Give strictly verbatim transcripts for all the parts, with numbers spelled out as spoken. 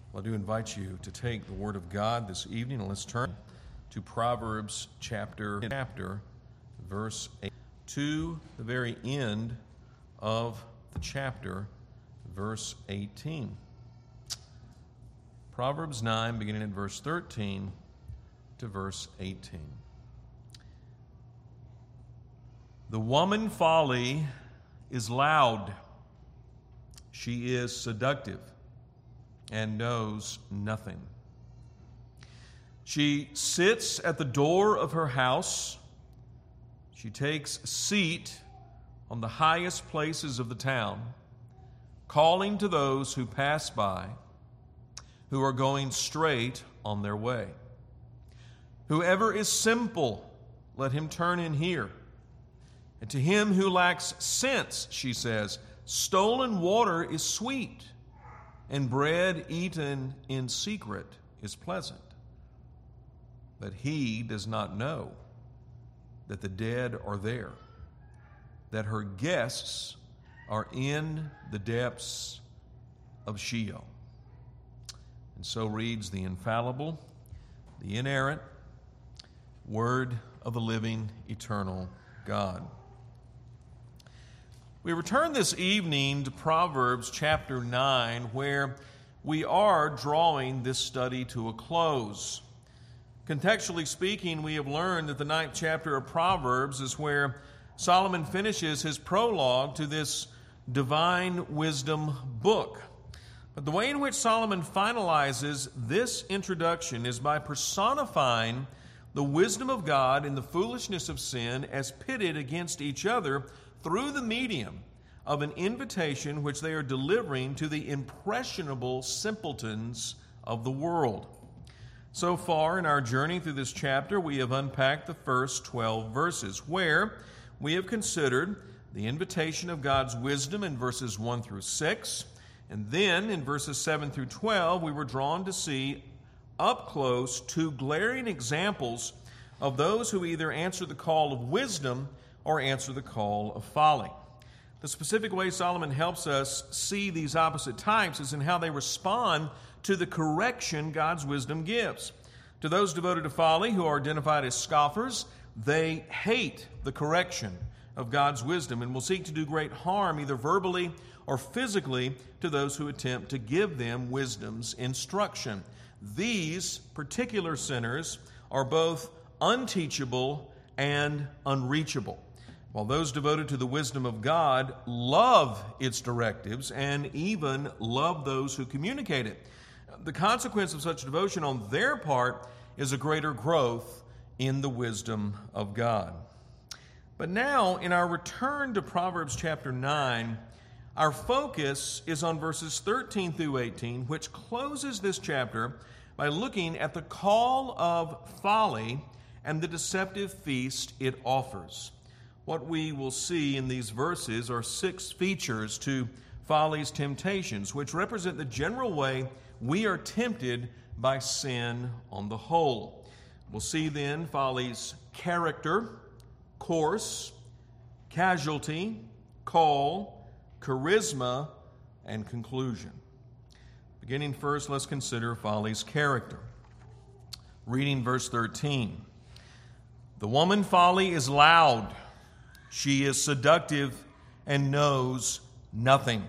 Well, I do invite you to take the Word of God this evening, and let's turn to Proverbs chapter, chapter, verse eight, to the very end of the chapter, verse eighteen. Proverbs nine, beginning at verse thirteen to verse eighteen. The woman folly is loud. She is seductive and knows nothing. She sits at the door of her house. She takes a seat on the highest places of the town, calling to those who pass by, who are going straight on their way. Whoever is simple, let him turn in here. And to him who lacks sense, she says, stolen water is sweet, and bread eaten in secret is pleasant. But he does not know that the dead are there, that her guests are in the depths of Sheol. And so reads the infallible, the inerrant Word of the living, eternal God. We return this evening to Proverbs chapter nine, where we are drawing this study to a close. Contextually speaking, we have learned that the ninth chapter of Proverbs is where Solomon finishes his prologue to this divine wisdom book. But the way in which Solomon finalizes this introduction is by personifying the wisdom of God and the foolishness of sin as pitted against each other through the medium of an invitation which they are delivering to the impressionable simpletons of the world. So far in our journey through this chapter, we have unpacked the first twelve verses, where we have considered the invitation of God's wisdom in verses one through six, and then in verses seven through twelve, we were drawn to see up close two glaring examples of those who either answer the call of wisdom or answer the call of folly. The specific way Solomon helps us see these opposite types is in how they respond to the correction God's wisdom gives. To those devoted to folly, who are identified as scoffers, they hate the correction of God's wisdom and will seek to do great harm, either verbally or physically, to those who attempt to give them wisdom's instruction. These particular sinners are both unteachable and unreachable, while those devoted to the wisdom of God love its directives and even love those who communicate it. The consequence of such devotion on their part is a greater growth in the wisdom of God. But now, in our return to Proverbs chapter nine, our focus is on verses thirteen through eighteen, which closes this chapter by looking at the call of folly and the deceptive feast it offers. What we will see in these verses are six features to folly's temptations, which represent the general way we are tempted by sin on the whole. We'll see then folly's character, course, casualty, call, charisma, and conclusion. Beginning first, let's consider folly's character. Reading verse thirteen. The woman folly is loud. She is seductive and knows nothing.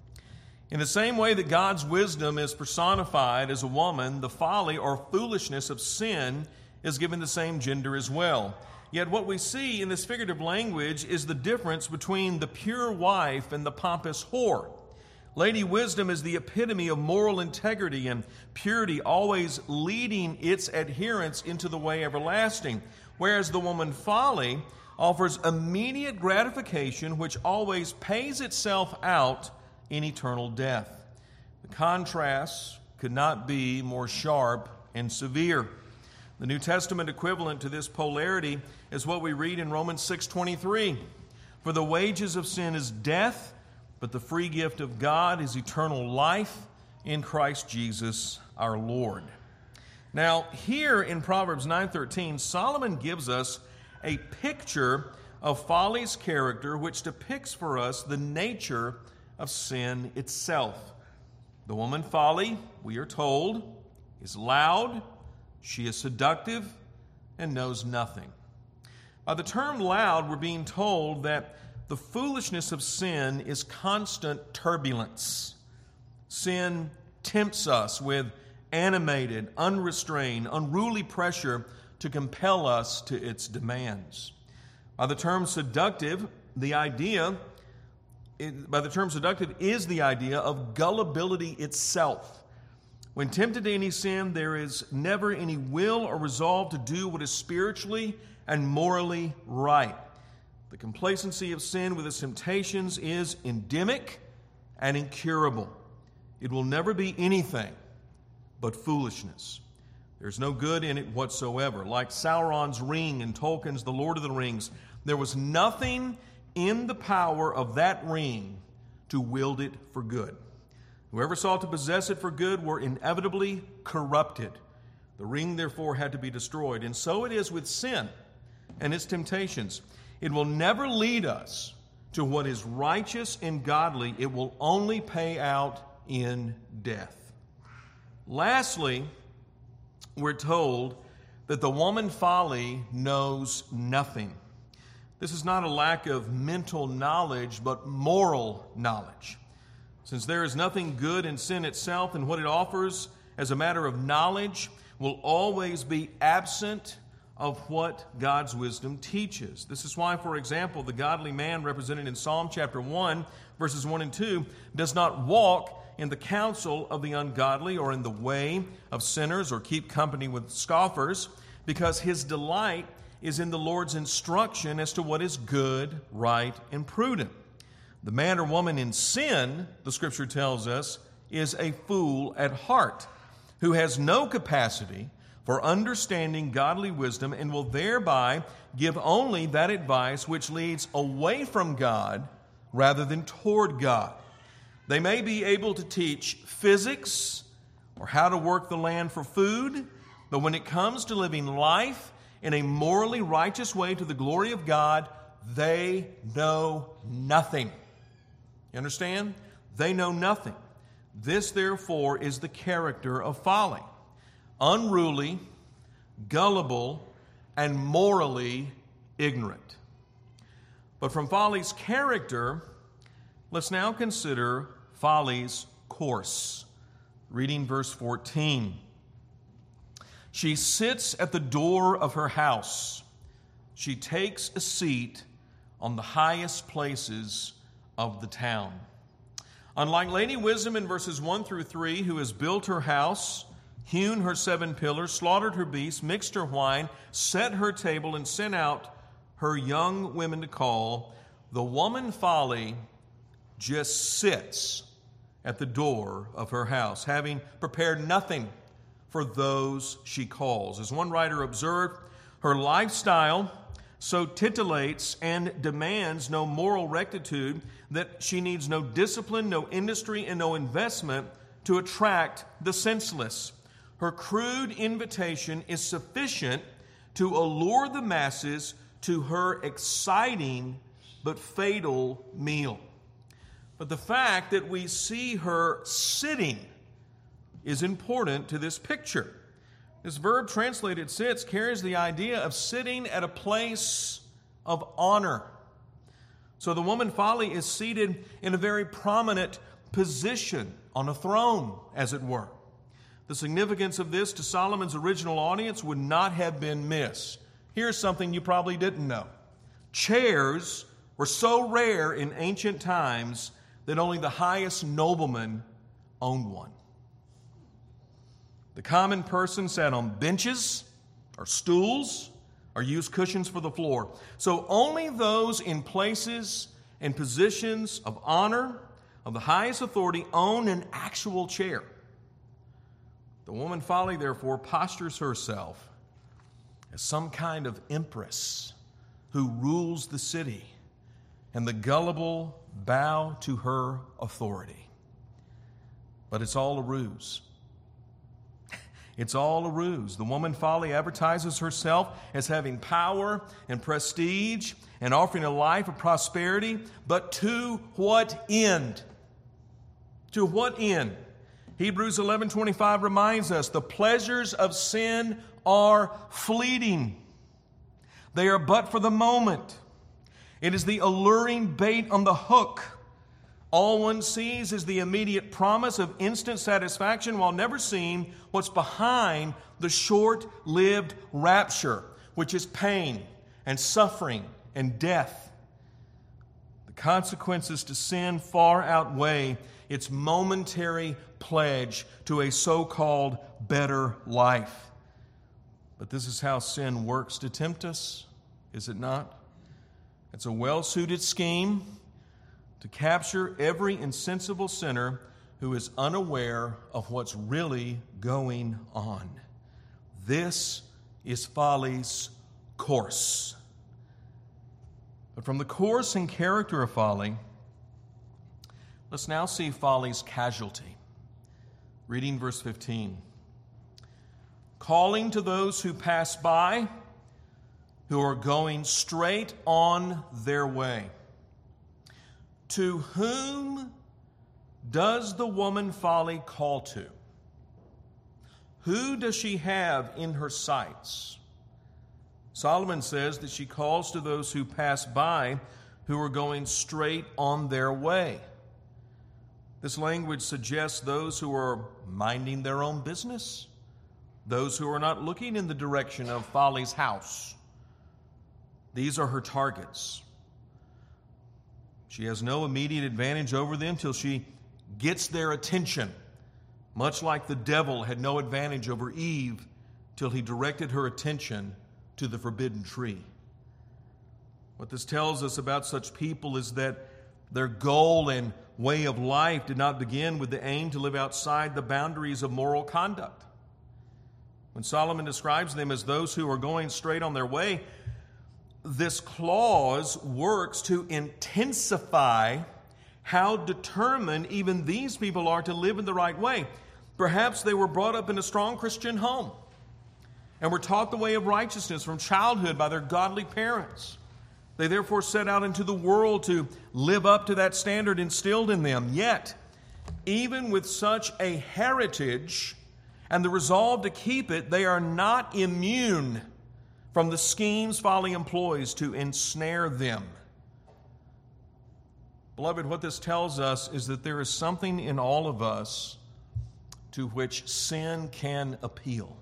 In the same way that God's wisdom is personified as a woman, the folly or foolishness of sin is given the same gender as well. Yet what we see in this figurative language is the difference between the pure wife and the pompous whore. Lady Wisdom is the epitome of moral integrity and purity, always leading its adherents into the way everlasting, whereas the woman Folly offers immediate gratification which always pays itself out in eternal death. The contrast could not be more sharp and severe. The New Testament equivalent to this polarity is what we read in Romans six twenty-three. For the wages of sin is death, but the free gift of God is eternal life in Christ Jesus our Lord. Now, here in Proverbs nine thirteen, Solomon gives us a picture of folly's character which depicts for us the nature of sin itself. The woman folly, we are told, is loud, she is seductive, and knows nothing. By the term loud, we're being told that the foolishness of sin is constant turbulence. Sin tempts us with animated, unrestrained, unruly pressure to compel us to its demands. By the term seductive, the idea, by the term seductive is the idea of gullibility itself. When tempted to any sin, there is never any will or resolve to do what is spiritually and morally right. The complacency of sin with its temptations is endemic and incurable. It will never be anything but foolishness. There's no good in it whatsoever. Like Sauron's ring in Tolkien's The Lord of the Rings, there was nothing in the power of that ring to wield it for good. Whoever sought to possess it for good were inevitably corrupted. The ring, therefore, had to be destroyed. And so it is with sin and its temptations. It will never lead us to what is righteous and godly. It will only pay out in death. Lastly, we're told that the woman folly knows nothing. This is not a lack of mental knowledge, but moral knowledge. Since there is nothing good in sin itself, and what it offers as a matter of knowledge will always be absent of what God's wisdom teaches. This is why, for example, the godly man represented in Psalm chapter one, verses one and two, does not walk in the counsel of the ungodly or in the way of sinners or keep company with scoffers, because his delight is in the Lord's instruction as to what is good, right, and prudent. The man or woman in sin, the Scripture tells us, is a fool at heart, who has no capacity for understanding godly wisdom and will thereby give only that advice which leads away from God rather than toward God. They may be able to teach physics or how to work the land for food, but when it comes to living life in a morally righteous way to the glory of God, they know nothing. You understand? They know nothing. This, therefore, is the character of folly. Unruly, gullible, and morally ignorant. But from folly's character, let's now consider folly's course. Reading verse fourteen. She sits at the door of her house. She takes a seat on the highest places of the town. Unlike Lady Wisdom in verses one through three, who has built her house, hewn her seven pillars, slaughtered her beasts, mixed her wine, set her table, and sent out her young women to call, the woman folly just sits at the door of her house, having prepared nothing for those she calls. As one writer observed, her lifestyle so titillates and demands no moral rectitude that she needs no discipline, no industry, and no investment to attract the senseless. Her crude invitation is sufficient to allure the masses to her exciting but fatal meal. But the fact that we see her sitting is important to this picture. This verb translated sits carries the idea of sitting at a place of honor. So the woman folly is seated in a very prominent position on a throne, as it were. The significance of this to Solomon's original audience would not have been missed. Here's something you probably didn't know. Chairs were so rare in ancient times that only the highest nobleman owned one. The common person sat on benches or stools or used cushions for the floor. So only those in places and positions of honor, of the highest authority, own an actual chair. The woman folly, therefore, postures herself as some kind of empress who rules the city, and the gullible bow to her authority. But it's all a ruse. It's all a ruse. The woman folly advertises herself as having power and prestige and offering a life of prosperity, but to what end? To what end? Hebrews eleven twenty-five reminds us the pleasures of sin are fleeting. They are but for the moment. It is the alluring bait on the hook. All one sees is the immediate promise of instant satisfaction while never seeing what's behind the short-lived rapture, which is pain and suffering and death. The consequences to sin far outweigh its momentary pledge to a so-called better life. But this is how sin works to tempt us, is it not? It's a well-suited scheme to capture every insensible sinner who is unaware of what's really going on. This is folly's course. But from the course and character of folly, let's now see folly's casualty. Reading verse fifteen. Calling to those who pass by, who are going straight on their way. To whom does the woman folly call to? Who does she have in her sights? Solomon says that she calls to those who pass by, who are going straight on their way. This language suggests those who are minding their own business, those who are not looking in the direction of folly's house. These are her targets. She has no immediate advantage over them till she gets their attention, much like the devil had no advantage over Eve till he directed her attention to the forbidden tree. What this tells us about such people is that their goal and way of life did not begin with the aim to live outside the boundaries of moral conduct. When Solomon describes them as those who are going straight on their way, this clause works to intensify how determined even these people are to live in the right way. Perhaps they were brought up in a strong Christian home and were taught the way of righteousness from childhood by their godly parents. They therefore set out into the world to live up to that standard instilled in them. Yet, even with such a heritage and the resolve to keep it, they are not immune from the schemes folly employs to ensnare them. Beloved, what this tells us is that there is something in all of us to which sin can appeal.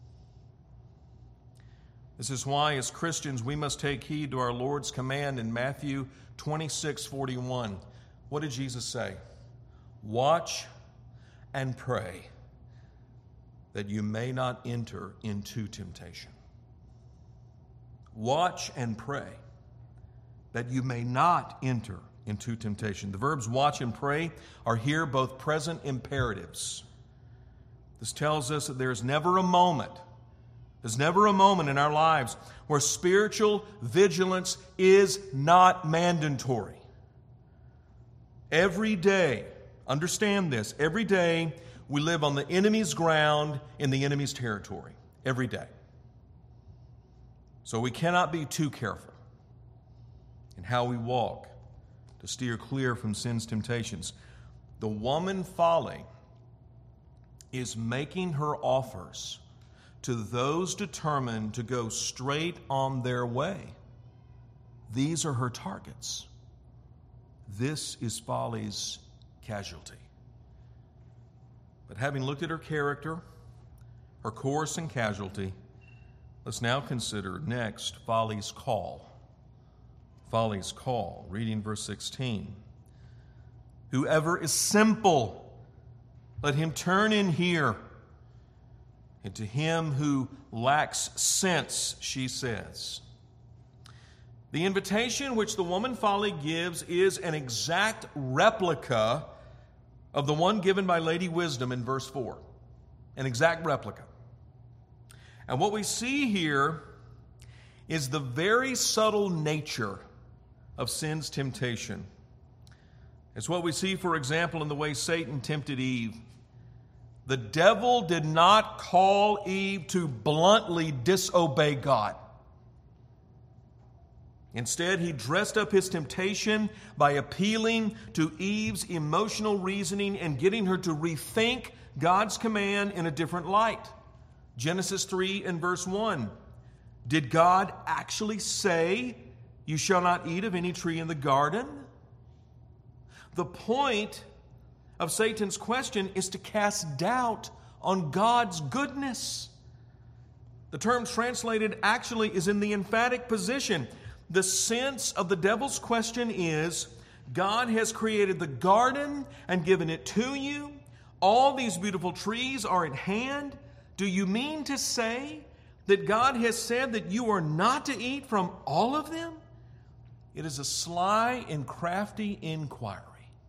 This is why, as Christians, we must take heed to our Lord's command in Matthew twenty-six forty-one. What did Jesus say? Watch and pray that you may not enter into temptation. Watch and pray that you may not enter into temptation. The verbs watch and pray are here both present imperatives. This tells us that there's never a moment, there's never a moment in our lives where spiritual vigilance is not mandatory. Every day, understand this, every day we live on the enemy's ground in the enemy's territory. Every day. So we cannot be too careful in how we walk to steer clear from sin's temptations. The woman folly is making her offers to those determined to go straight on their way. These are her targets. This is folly's casualty. But having looked at her character, her course and casualty, let's now consider next folly's call. Folly's call, reading verse sixteen. Whoever is simple, let him turn in here. And to him who lacks sense, she says. The invitation which the woman folly gives is an exact replica of the one given by Lady Wisdom in verse four. An exact replica. And what we see here is the very subtle nature of sin's temptation. It's what we see, for example, in the way Satan tempted Eve. The devil did not call Eve to bluntly disobey God. Instead, he dressed up his temptation by appealing to Eve's emotional reasoning and getting her to rethink God's command in a different light. Genesis three and verse one. Did God actually say, "You shall not eat of any tree in the garden"? The point of Satan's question is to cast doubt on God's goodness. The term translated actually is in the emphatic position. The sense of the devil's question is, God has created the garden and given it to you. All these beautiful trees are at hand. Do you mean to say that God has said that you are not to eat from all of them? It is a sly and crafty inquiry.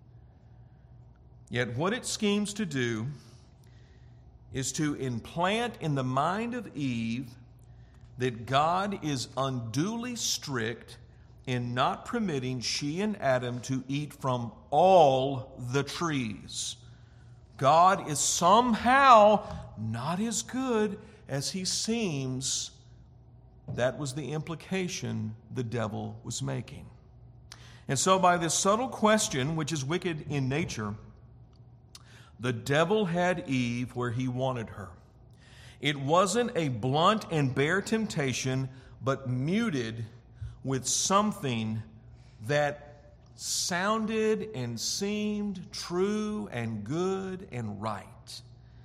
Yet what it schemes to do is to implant in the mind of Eve that God is unduly strict in not permitting she and Adam to eat from all the trees. God is somehow not as good as he seems. That was the implication the devil was making. And so by this subtle question, which is wicked in nature, the devil had Eve where he wanted her. It wasn't a blunt and bare temptation, but muted with something that sounded and seemed true and good and right.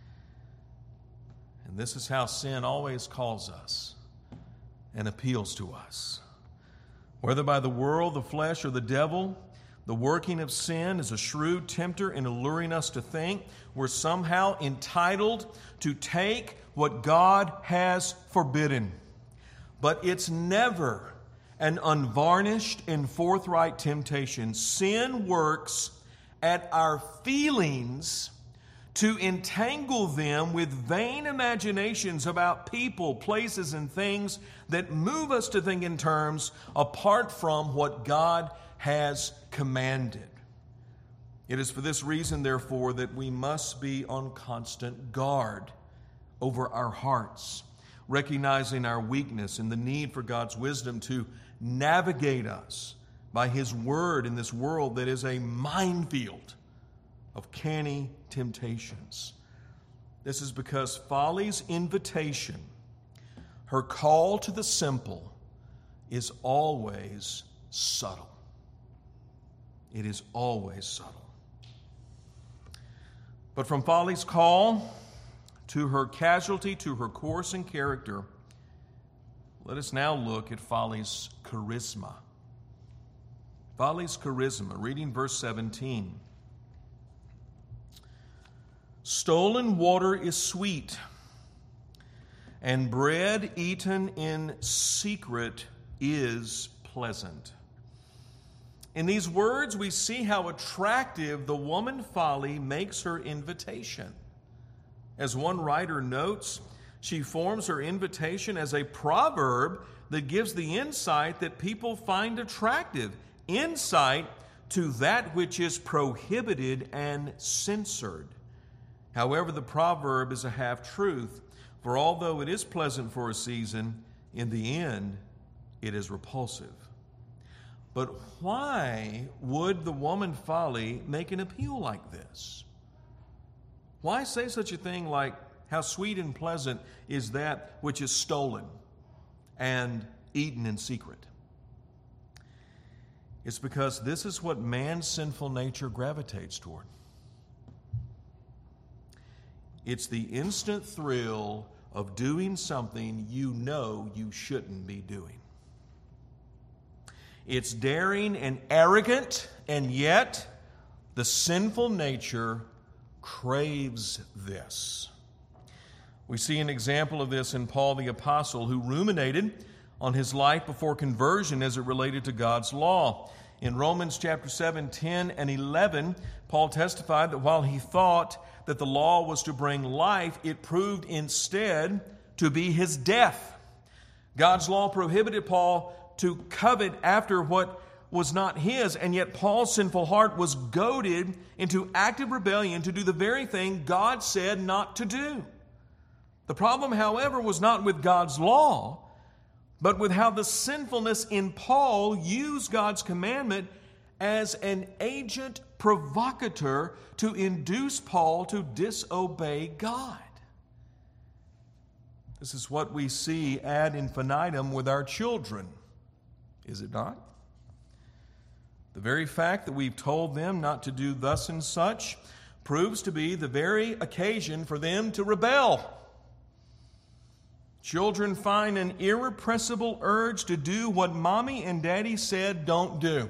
And this is how sin always calls us and appeals to us. Whether by the world, the flesh, or the devil, the working of sin is a shrewd tempter in alluring us to think we're somehow entitled to take what God has forbidden. But it's never an unvarnished and forthright temptation. Sin works at our feelings to entangle them with vain imaginations about people, places, and things that move us to think in terms apart from what God has commanded. It is for this reason, therefore, that we must be on constant guard over our hearts, recognizing our weakness and the need for God's wisdom to navigate us by His Word in this world that is a minefield of canny temptations. This is because folly's invitation, her call to the simple, is always subtle. It is always subtle. But from folly's call to her casualty, to her course and character, let us now look at folly's charisma. Folly's charisma, reading verse seventeen. Stolen water is sweet, and bread eaten in secret is pleasant. In these words, we see how attractive the woman folly makes her invitation. As one writer notes, she forms her invitation as a proverb that gives the insight that people find attractive, insight to that which is prohibited and censored. However, the proverb is a half-truth, for although it is pleasant for a season, in the end, it is repulsive. But why would the woman folly make an appeal like this? Why say such a thing like, how sweet and pleasant is that which is stolen and eaten in secret? It's because this is what man's sinful nature gravitates toward. It's the instant thrill of doing something you know you shouldn't be doing. It's daring and arrogant, and yet the sinful nature craves this. We see an example of this in Paul the Apostle, who ruminated on his life before conversion as it related to God's law. In Romans chapter seven, ten, and eleven, Paul testified that while he thought that the law was to bring life, it proved instead to be his death. God's law prohibited Paul to covet after what was not his, and yet Paul's sinful heart was goaded into active rebellion to do the very thing God said not to do. The problem, however, was not with God's law, but with how the sinfulness in Paul used God's commandment as an agent provocateur to induce Paul to disobey God. This is what we see ad infinitum with our children, is it not? The very fact that we've told them not to do thus and such proves to be the very occasion for them to rebel. Children find an irrepressible urge to do what mommy and daddy said don't do.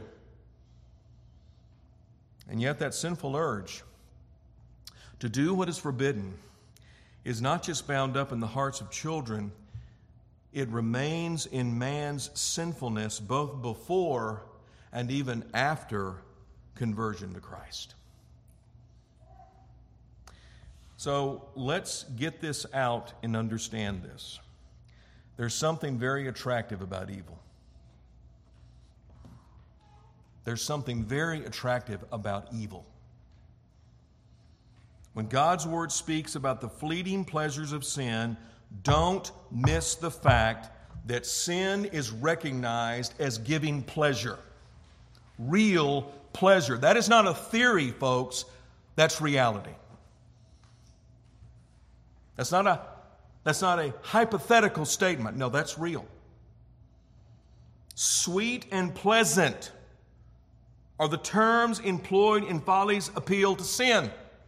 And yet that sinful urge to do what is forbidden is not just bound up in the hearts of children, it remains in man's sinfulness both before and even after conversion to Christ. So let's get this out and understand this. There's something very attractive about evil. There's something very attractive about evil. When God's Word speaks about the fleeting pleasures of sin, don't miss the fact that sin is recognized as giving pleasure. Real pleasure. That is not a theory, folks. That's reality. That's not a, that's not a hypothetical statement. No, that's real. Sweet and pleasant are the terms employed in folly's appeal to sin.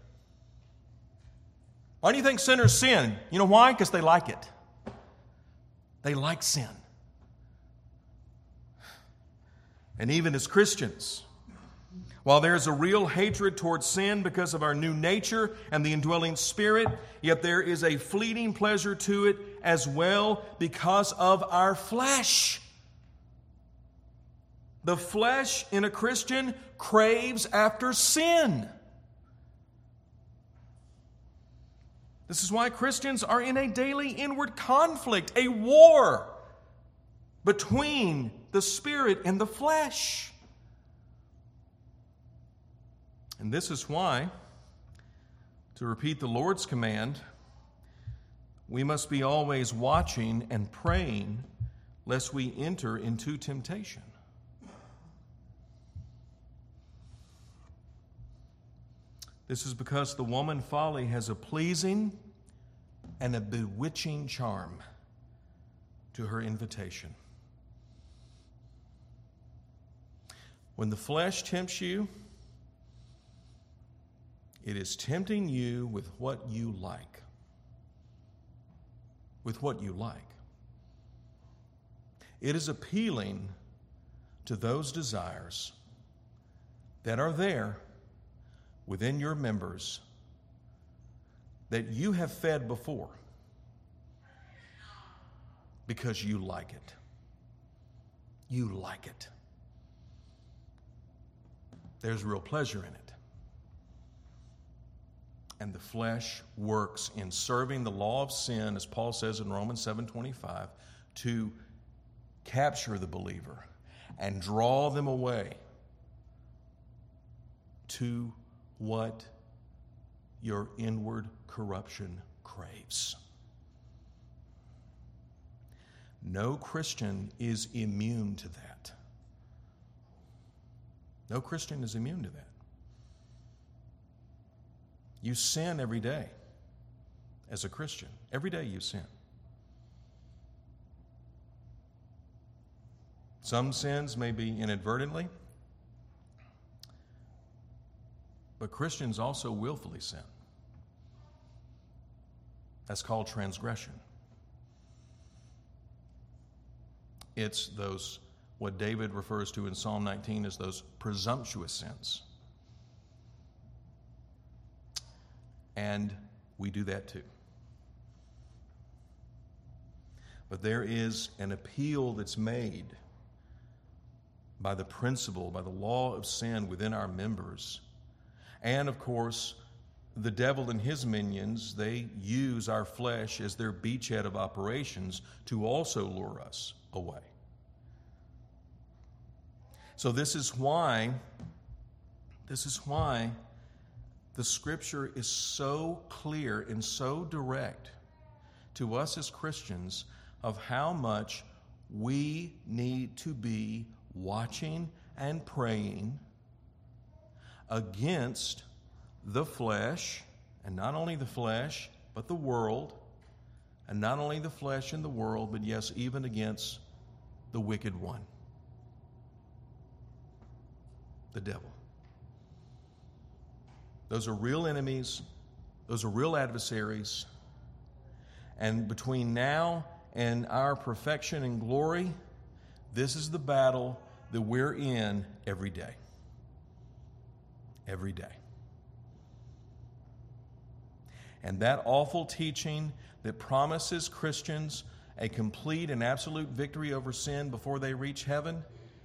Why do you think sinners sin? You know why? Because they like it. They like sin. And even as Christians, while there is a real hatred towards sin because of our new nature and the indwelling Spirit, yet there is a fleeting pleasure to it as well because of our flesh. The flesh in a Christian craves after sin. This is why Christians are in a daily inward conflict, a war between the Spirit and the flesh. And this is why, to repeat the Lord's command, we must be always watching and praying lest we enter into temptation. This is because the woman folly has a pleasing and a bewitching charm to her invitation. When the flesh tempts you, it is tempting you with what you like. With what you like. It is appealing to those desires that are there within your members that you have fed before because you like it. You like it. There's real pleasure in it. And the flesh works in serving the law of sin, as Paul says in Romans seven twenty-five, to capture the believer and draw them away to what your inward corruption craves. No Christian is immune to that. No Christian is immune to that. You sin every day as a Christian. Every day you sin. Some sins may be inadvertently, but Christians also willfully sin. That's called transgression. It's those, what David refers to in Psalm nineteen as those presumptuous sins. And we do that too. But there is an appeal that's made by the principle, by the law of sin within our members. And of course, the devil and his minions, they use our flesh as their beachhead of operations to also lure us away. So this is why, this is why the Scripture is so clear and so direct to us as Christians of how much we need to be watching and praying against the flesh, and not only the flesh, but the world, and not only the flesh and the world, but yes, even against the wicked one, the devil. Those are real enemies. Those are real adversaries. And between now and our perfection and glory, this is the battle that we're in every day. Every day. And that awful teaching that promises Christians a complete and absolute victory over sin before they reach heaven,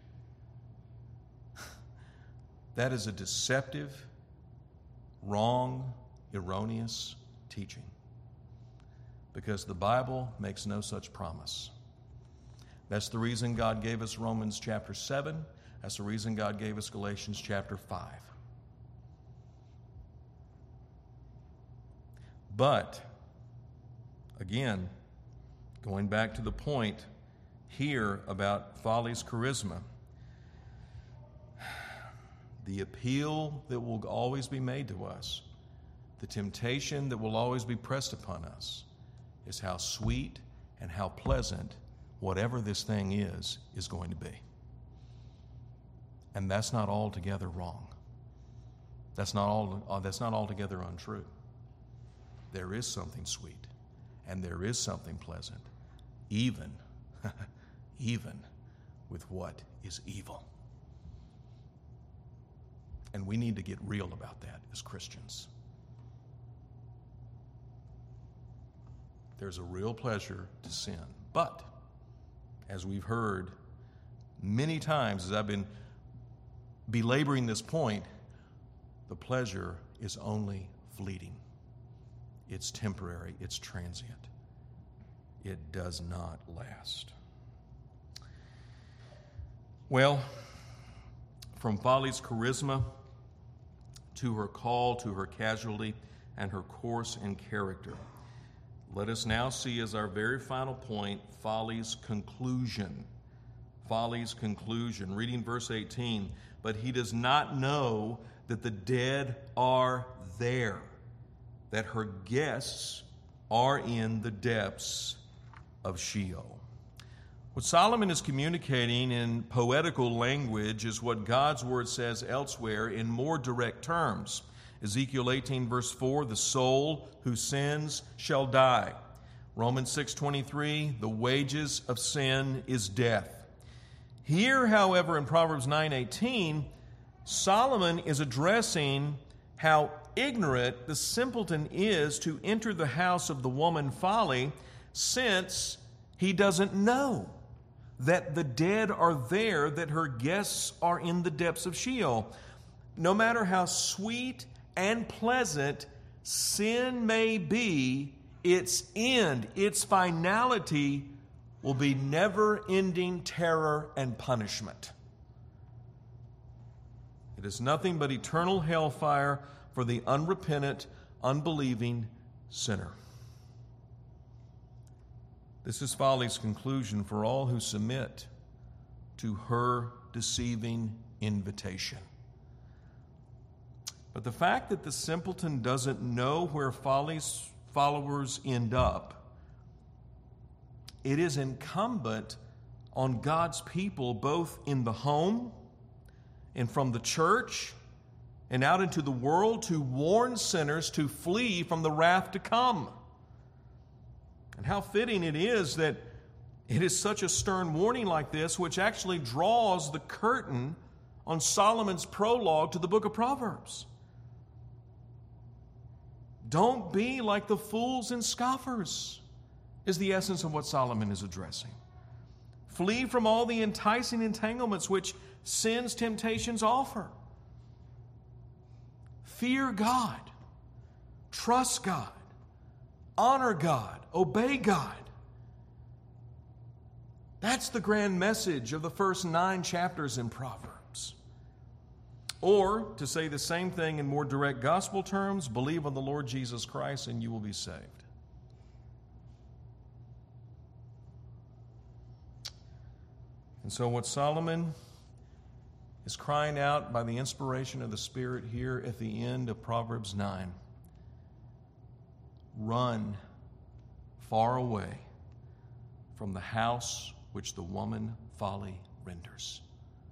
that is a deceptive, wrong, erroneous teaching. Because the Bible makes no such promise. That's the reason God gave us Romans chapter seven. That's the reason God gave us Galatians chapter five. But, again, going back to the point here about folly's charisma, the appeal that will always be made to us, the temptation that will always be pressed upon us, is how sweet and how pleasant whatever this thing is, is going to be. And that's not altogether wrong. That's not all, that's not altogether untrue. There is something sweet, and there is something pleasant, even, even with what is evil. And we need to get real about that as Christians. There's a real pleasure to sin. But, as we've heard many times as I've been belaboring this point, the pleasure is only fleeting. It's temporary. It's transient. It does not last. Well, from folly's charisma to her call, to her casualty, and her course and character, let us now see as our very final point folly's conclusion. Folly's conclusion. Reading verse eighteen, but he does not know that the dead are there, that her guests are in the depths of Sheol. What Solomon is communicating in poetical language is what God's word says elsewhere in more direct terms. Ezekiel eighteen verse four, the soul who sins shall die. Romans six twenty-three, the wages of sin is death. Here, however, in Proverbs nine eighteen, Solomon is addressing how ignorant the simpleton is to enter the house of the woman Folly, since he doesn't know that the dead are there, that her guests are in the depths of Sheol. No matter how sweet and pleasant sin may be, its end, its finality will be never-ending terror and punishment. It is nothing but eternal hellfire for the unrepentant, unbelieving sinner. This is folly's conclusion for all who submit to her deceiving invitation. But the fact that the simpleton doesn't know where folly's followers end up, it is incumbent on God's people, both in the home and from the church and out into the world, to warn sinners to flee from the wrath to come. And how fitting it is that it is such a stern warning like this, which actually draws the curtain on Solomon's prologue to the book of Proverbs. Don't be like the fools and scoffers, is the essence of what Solomon is addressing. Flee from all the enticing entanglements which sin's temptations offer. Fear God. Trust God. Honor God. Obey God. That's the grand message of the first nine chapters in Proverbs. Or, to say the same thing in more direct gospel terms, believe on the Lord Jesus Christ and you will be saved. And so what Solomon is crying out by the inspiration of the Spirit here at the end of Proverbs nine, run far away from the house which the woman folly renders.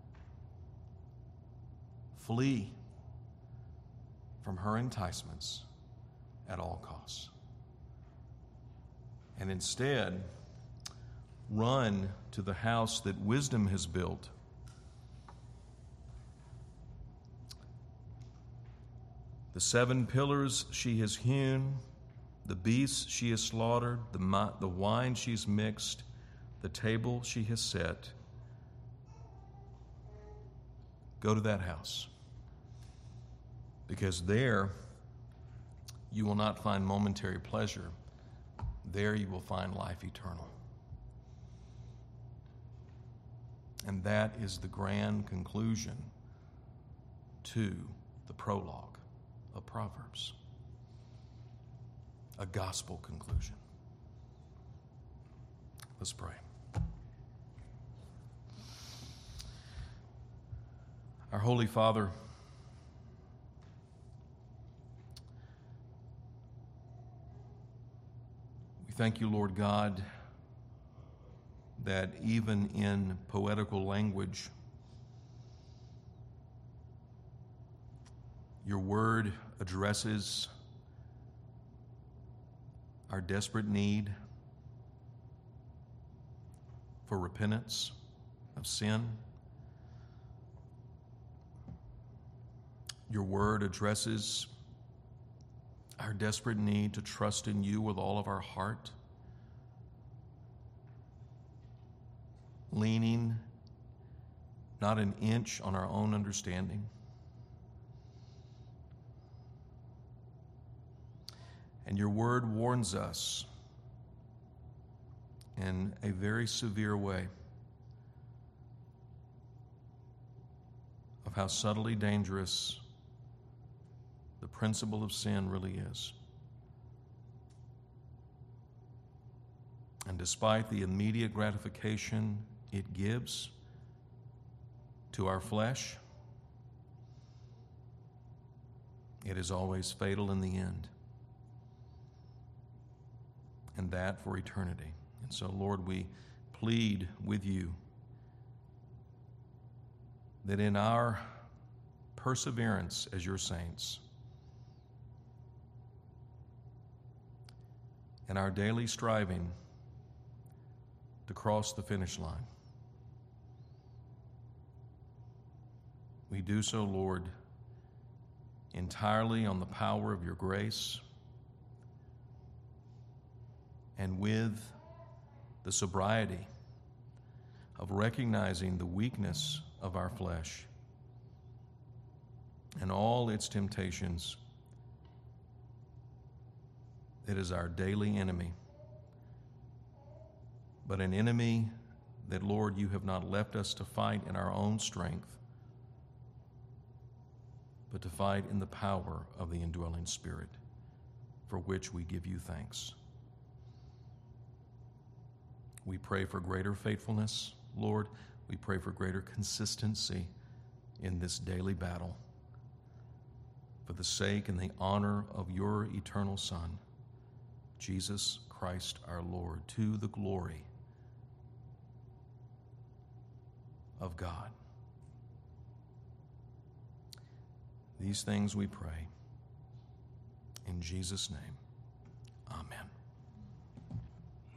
Flee from her enticements at all costs. And instead, run to the house that wisdom has built. The seven pillars she has hewn, the beasts she has slaughtered, the, mi- the wine she's mixed, the table she has set. Go to that house. Because there you will not find momentary pleasure. There you will find life eternal. And that is the grand conclusion to the prologue of Proverbs. A gospel conclusion. Let's pray. Our Holy Father, we thank you, Lord God, that even in poetical language, your word addresses our desperate need for repentance of sin. Your word addresses our desperate need to trust in you with all of our heart, leaning not an inch on our own understanding. And your word warns us in a very severe way of how subtly dangerous the principle of sin really is. And despite the immediate gratification it gives to our flesh, it is always fatal in the end. And that for eternity. And so, Lord, we plead with you that in our perseverance as your saints, in our daily striving to cross the finish line, we do so, Lord, entirely on the power of your grace and with the sobriety of recognizing the weakness of our flesh and all its temptations. It is our daily enemy, but an enemy that, Lord, you have not left us to fight in our own strength, but to fight in the power of the indwelling Spirit, for which we give you thanks. We pray for greater faithfulness, Lord. We pray for greater consistency in this daily battle for the sake and the honor of your eternal Son, Jesus Christ our Lord, to the glory of God. These things we pray in Jesus' name. Amen.